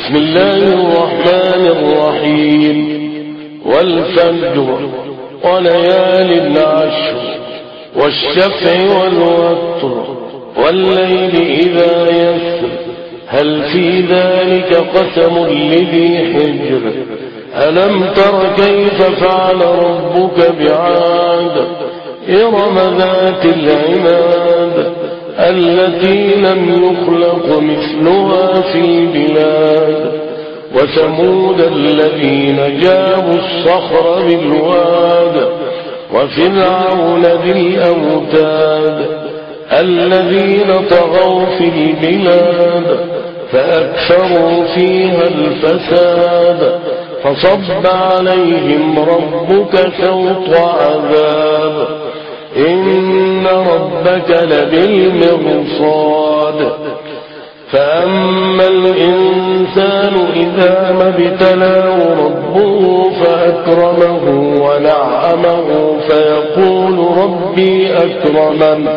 بسم الله الرحمن الرحيم. والفجر وليال عشر والشفع والوتر والليل إذا يسر هل في ذلك قسم لذي حجر ألم تر كيف فعل ربك بعاد إرم ذات العماد التي لم يخلق مثلها في البلاد وثمود الذين جابوا الصخر بالواد وفرعون ذي الأوتاد الذين طغوا في البلاد فأكثروا فيها الفساد فصب عليهم ربك سوط عذاب إن ربك لبالمرصاد فأما الإنسان إذا ما ابتلاه ربه فأكرمه ونعمه فيقول ربي أكرمن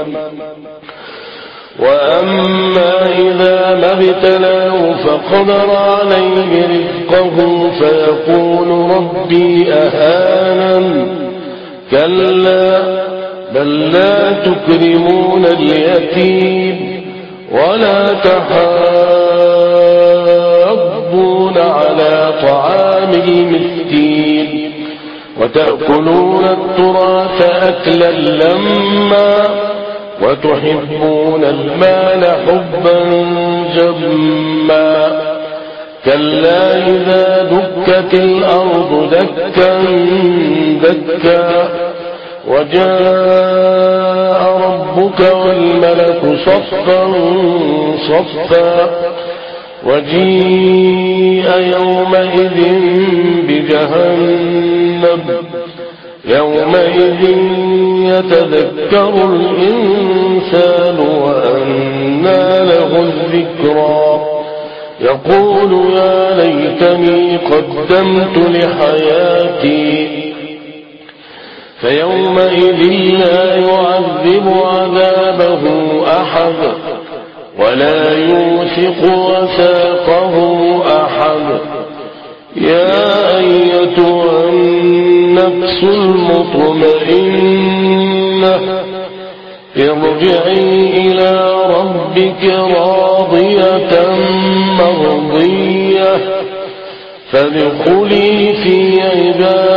وأما إذا ما ابتلاه فقدر عليه رزقه فيقول ربي أهانن كلا بل لا تكرمون اليتيم ولا تحاضون على طعام المسكين وتأكلون التراث أكلا لما وتحبون المال حبا جما كلا إذا دكت الأرض دكا دكا وجاء ربك والملك صفا صفا وجيء يومئذ بجهنم يومئذ يتذكر الإنسان وأنى له الذكرى يقول يا ليتني قدمت لحياتي فيومئذ لا يعذب عذابه أحد ولا يوثق وثاقه أحد يا أيتها النفس المطمئنة ارجعي إلى ربك راضية مرضية فادخلي في عبادي